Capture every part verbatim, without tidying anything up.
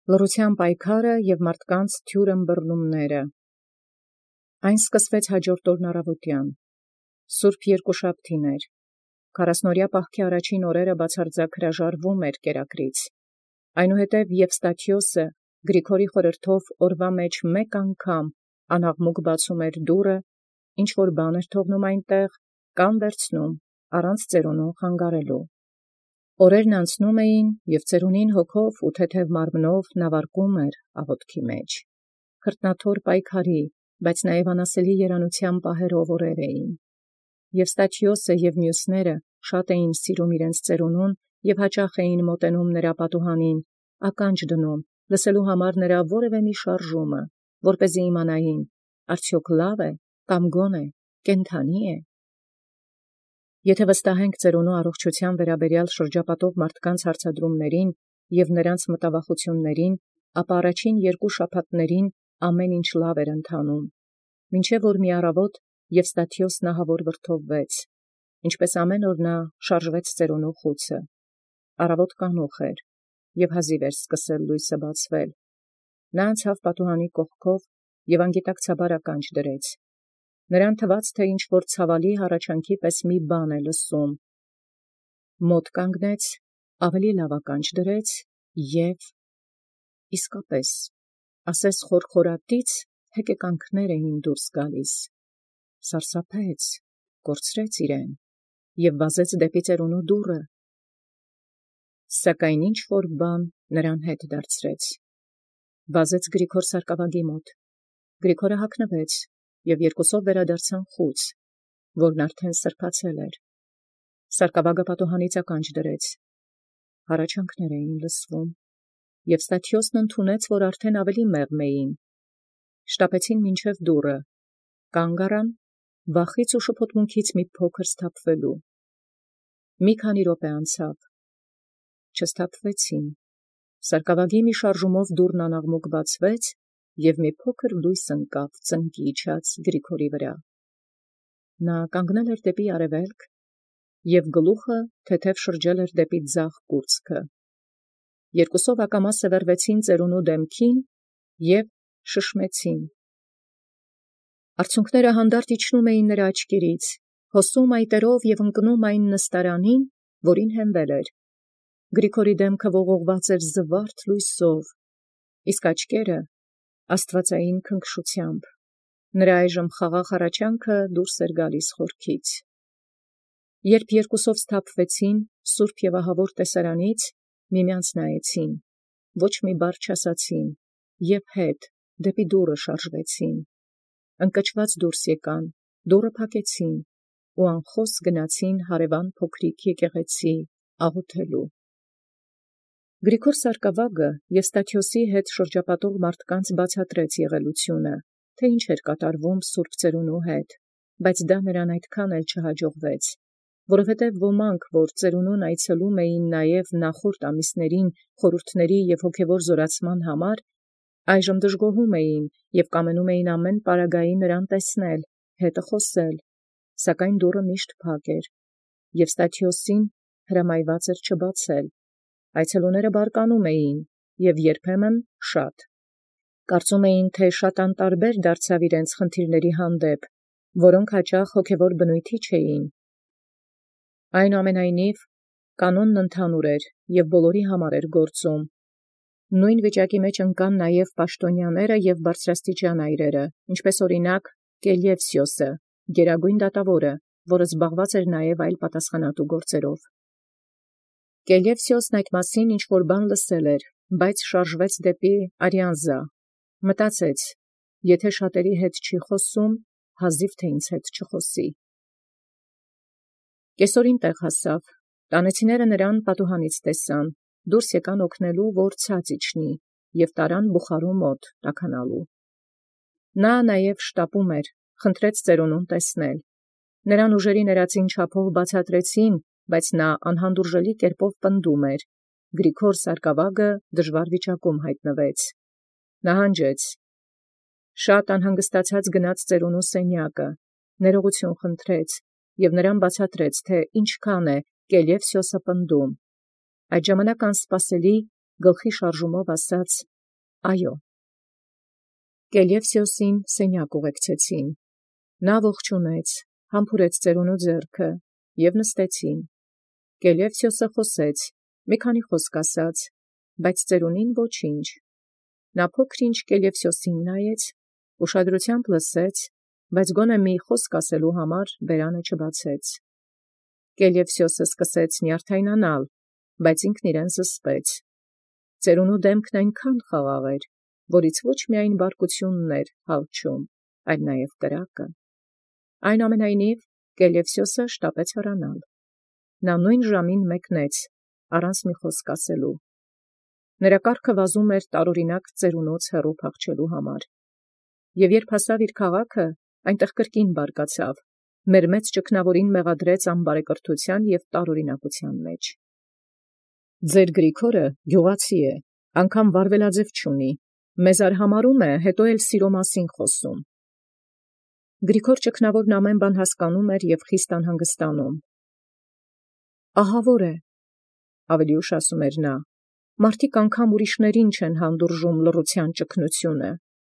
Լռութեան պայքարը և մարդկանց թյուր ըմբռնումները։ Այն սկսվեց հաջորդ օրն առավոտեան, Սուրբ Երկուշաբթին էր, քառասնօրյա պահքի առաջին օրերը բացարձակ հրաժարվում էր կերակրից, այնուհետև Եվստաթիոսը Գրիգորի խորհրդով օրվա մեջ մեկ անգամ անաղմուկ բացում էր դուռը, ինչ որ բան էր թողնում այնտեղ, կամ վերցնում առանց ծերունուն խանգարելու։ Օրերն անցնում էին, և ծերունին հոգով ու թեթև մարմնով նավարկում էր աղոթքի մեջ։ Խրտնաթոր պայքարի, բայց նաև անասելի երանութեան պահերով օրեր էին։ Եվստաթիոսը և մյուսները շատ էին սիրում իրենց ծերունուն և հաճախ էին մոտենում նրա պատուհանին, ականջ դնում, լսելու համար նրա որևէ մի շարժումը, որպեսզի իմանային, արդյոք լավ է կամ գոնե կենդանի է։ Եթե վստահենք ծերունու առողջութեան վերաբերյալ շրջապատող մարդկանց հարցադրումներին և նրանց մտավախություններին, ապա առաջին երկու շաբաթներին ամեն ինչ լավ էր ընթանում, մինչև որ մի առավոտ Եվստաթիոսն ահավոր վրդովվեց, ինչպես ամեն օր նա շարժվեց ծերունու խուցը։ Առավոտ կանուխ էր, և հազիվ էր սկսել լույսը բացվել։ Նա անցավ պատուհանի կողքով և անգիտակցաբար ականջ դրեց։ Նրան թվաց, թե ինչ-որ ցավալի հառաչանքի պես մի բան է լսում։ Մոտ կանգնեց, ավելի լավ ականջ դրեց և իսկապես, ասես խորխորատից հեկեկանքներ էին դուրս գալիս։ Սարսափեց, կորցրեց իրեն և վազեց դեպի ծերունու դուռը։ Սակայն ինչ-որ բան նրան հետ դարձրեց։ Վազեց Գրիգոր սարկավագի մոտ։ Գրիգորը հագնվեց, և երկուսով վերադարձան խուց, որն արդեն սրբացել էր։ Սարկավագը պատուհանից ականջ դրեց։ Հառաչանքներ էին լսվում։ Եվստաթիոսն ընդունեց, որ արդեն ավելի մեղմ էին։ Շտապեցին մինչև դուռը, կանգ առան, վախից ու շփոթմունքից մի փոքր սթափվելու։ Մի քանի րոպե անցավ, չսթափվեցին։ Սարկավագի մի շարժումով դուռն անաղմուկ բացվեց, և մի փոքր լույս ընկավ ծնկի իջած Գրիգորի վրա։ Նա կանգնել էր դեպի արևելք, և գլուխը թեթև շրջել էր դեպի ձախ կուրծքը։ Երկուսով ակամա սևեռվեցին ծերունու դեմքին և շշմեցին։ Արցունքները հանդարտ իջնում էին նրա աչքերից, հոսում այտերով և ընկնում այն նստարանին, որին հենվել էր։ Գրիգորի դեմքը ողողված էր զվարթ լույսով, իսկ աչքերը աստվածային քնքշությամբ։ Նրա այժմ խաղաղ հառաչանքը դուրս էր գալիս խորքից։ Երբ երկուսով սթափվեցին սուրբ և ահավոր տեսարանից, միմյանց նայեցին, ոչ մի բառ չասացին, և հետ դեպի դուռը շարժվեցին։ Ընկճված դուրս եկան, դուռը փակեցին ու անխոս գնացին հարևան փոքրիկ եկեղեցի աղոթելու։ Գրիգոր սարկավագը Եվստաթիոսի հետ շրջապատող մարդկանց բացատրեց եղելությունը, թե ինչ էր կատարվում սուրբ ծերունու հետ, բայց դա նրան այդքան էլ չհաջողվեց, որովհետև ոմանք, որ ծերունուն այցելում էին նաև նախորդ ամիսներին խորհուրդների և հոգևոր զորացման համար, այժմ դժգոհում էին և կամենում էին ամեն պարագայի նրան տեսնել, հետը խոսել, սակայն դուռը միշտ փակ էր։ Եվստաթիոսին հրամայված էր չբացել։ Այցելուները բարկանում էին և երբեմն շատ։ Կարծում էին, թե շատ անտարբեր դարձավ իրենց խնդիրների հանդեպ, որոնք հաճախ հոգևոր բնույթի չէին։ Այնուամենայնիվ, կանոնն ընդհանուր էր և բոլորի համար էր գործում։ Նույն վիճակի մեջ ընկան նաև պաշտոնյաները և բարձրաստիճան այրերը, ինչպես օրինակ Կելիովսիոսը, գերագույն դատավորը, որը զբաղված էր նաև այլ պատասխանատու գործերով։ Կելիովսիոսն այդ մասին ինչ-որ բան լսել էր, բայց շարժվեց դեպի Արիանզա, մտածեց. եթե շատերի հետ չի խոսում, հազիվ թե ինձ հետ չխոսի։ Կեսօրին տեղ հասավ, տանեցիները նրան պատուհանից տեսան, դուրս եկան օգնելու, որ ցած իջնի, և տարան բուխարու մոտ տաքանալու։ Նա նաև շտապում էր, խնդրեց ծերունուն տեսնել։ Նրան ուժերի ներածին չափով բացատրեցին, բայց նա անհանդուրժելի կերպով պնդում էր։ Գրիգոր սարկավագը դժվար վիճակում հայտնվեց։ Նահանջեց։ Շատ անհանգստացած գնաց ծերունու սենյակը, ներողություն խնդրեց և նրան բացատրեց, թե ինչքան է Կելիովսիոսը պնդում։ Այդ ժամանակ անսպասելի գլխի շարժումով ասաց. այո։ Կելիովսիոսին սենյակ ուղեկցեցին։ Նա ողջունեց, համբուրեց ծերունու ձեռքը և նստեցին։ Կելիովսիոսը խոսեց, մի քանի խոսք ասաց, բայց ծերունին ոչինչ։ Նա փոքր-ինչ Կելիովսիոսին նայեց, ուշադրությամբ լսեց, բայց գոնե մի խոսք ասելու համար բերանը չբացեց։ Կելիովսիոսը սկսեց նյարդայնանալ, բայց ինքն իրեն զսպեց։ Ծերունու դեմքն այնքան խաղաղ էր, որից ոչ միայն բարկությունն էր հալչում, այլ նաև կրակը։ Այնուամենայնիվ Կելիովսիոսը շտապեց հեռանալ։ Նա նույն ժամին մեկնեց, առանց մի խոսք ասելու։ Նրա կառքը վազում էր տարօրինակ ծերունուց հեռու փախչելու համար։ Եվ երբ հասավ իր քաղաքը, այնտեղ կրկին բարկացավ, մեր մեծ ճգնավորին մեղադրեց անբարեկրթութեան և տարօրինակութեան մեջ։ Ձեր Գրիգորը գյուղացի է, անգամ վարվելաձև չունի, մեզ արհամարհում է, հետո էլ սիրո մասին խոսում։ Գրիգոր ճգնավորն ամեն բան հասկանում էր և խիստ անհանգստանում։ Ահավոր է, ավելի ուշ ասում էր նա, մարդիկ անգամ ուրիշներին չեն հանդուրժում լռության ճգնությունը։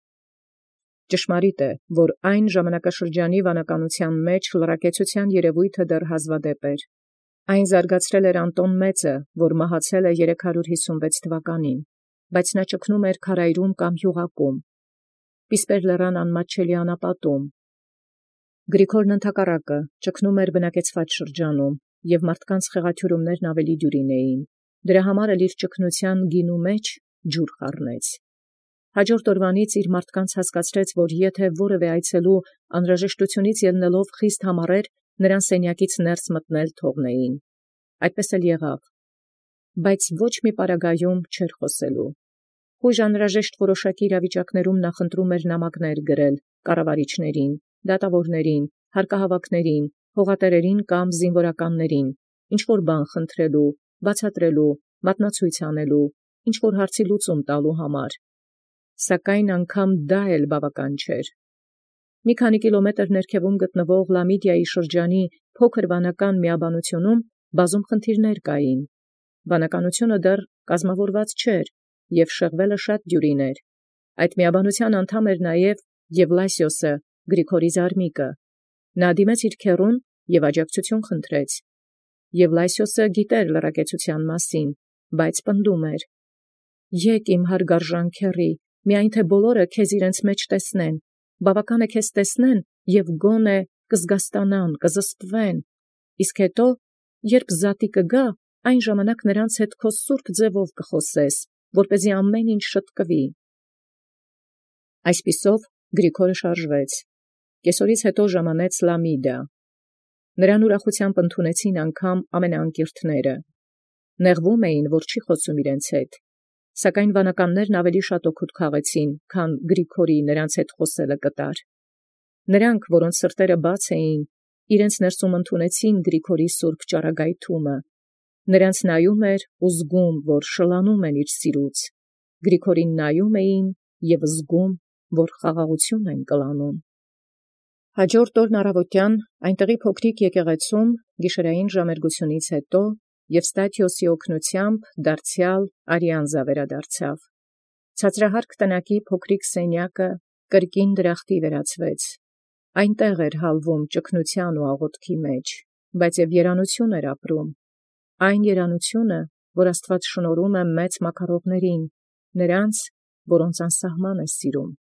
Ճշմարիտ է, որ այն ժամանակաշրջանի վանականության մեջ լռակեցության երևույթը դեռ հազվադեպ էր։ Այն զարգացրել էր Անտոն Մեծը, որ մահացել է երեք հարյուր հիսունվեց թվականին, բայց նա ճգնում էր քարայրում կամ յուղակում, Պիսպեր լեռան անմատչելի անապատում։ Գրիգորն ընդհակառակը ճգնում էր բնակեցված շրջանում, և մարդկանց խեղաթյուրումներն ավելի դյուրին էին։ Դրա համար էլ իր ճգնության գինու մեջ ջուր խառնեց։ Հաջորդ օրվանից իր մարդկանց հասկացրեց, որ եթե որևէ այցելու անհրաժեշտությունից ելնելով խիստ համառեր, նրան սենյակից ներս մտնել թողնեին։ Այդպես էլ եղավ։ Բայց ոչ մի պարագայում չէր խոսելու։ Խույժ անհրաժեշտ որոշակի իրավիճակներում նախընտրում էր նամակներ գրել կառավարիչներին, դատավորներին, հարկահավաքներին, հողատերերին կամ զինվորականներին, ինչ-որ բան խնդրելու, բացատրելու, մատնացույց անելու, ինչ-որ հարցի լուծում տալու համար։ Սակայն անգամ դա էլ բավական չէր։ Մի քանի կիլոմետր ներքևում գտնվող Լամիդիայի շրջանի փոքր վանական միաբանությունում բազում խնդիրներ կային։ Վանականությունը դեռ կազմավորված չէր, և շեղբելը շատ դյուրին էր։ Այդ միաբանության անդամ էր նաև Եվլասիոսը, Գրիգորի զարմիկը։ Նա դիմեց իր քեռուն և աջակցություն խնդրեց։ Եվլասիոսը գիտեր լռակեցության մասին, բայց պնդում էր. «Եկ իմ հարգարժան քեռի, միայն թե բոլորը քեզ իրենց մեջ տեսնեն, բավական է քեզ տեսնեն, և գոնե կզգաստանան, կզսպվեն, իսկ հետո, երբ զատի կգա, այն ժամանակ նրանց հետ քո սուրբ ձևով կխոսես, որպեսզի ամեն ինչ շտկվի»։ Այսպիսով Գրիգորը շարժվեց։ Կեսօրից հետո ժամանեց Լամիդա։ Նրան ուրախությամբ ընդունեցին անգամ ամենաանկիրթները։ Նեղվում էին, որ չի խոսում իրենց հետ, սակայն վանականներն ավելի շատ օգուտ քաղեցին, քան Գրիգորի նրանց հետ խոսելը կտար։ Նրանք, որոնց սրտերը բաց էին, իրենց ներսում ընդունեցին Գրիգորի սուրբ ճառագայթումը։ Նրանց նայում էր ու զգում, որ շլանում են իր սիրուց։ Գրիգորին նայում էին և զգում, որ խաղաղություն են կլանում։ Հաջորդ օրն առավոտյան այնտեղի փոքրիկ եկեղեցում գիշերային ժամերգությունից հետո Եվստաթիոսի օգնությամբ դարձյալ Արիանզա վերադարձավ։ Ցածրահարկ տնակի փոքրիկ սենյակը կրկին դրախտի վերածվեց։ Այնտեղ էր հալվում ճգնության ու աղոթքի մեջ, բայց և երանություն էր ապրում։ Այն երանությունը, որ Աստված շնորհում է մեծ մաքարողներին, նրանց, որոնց անսահման է սիրում։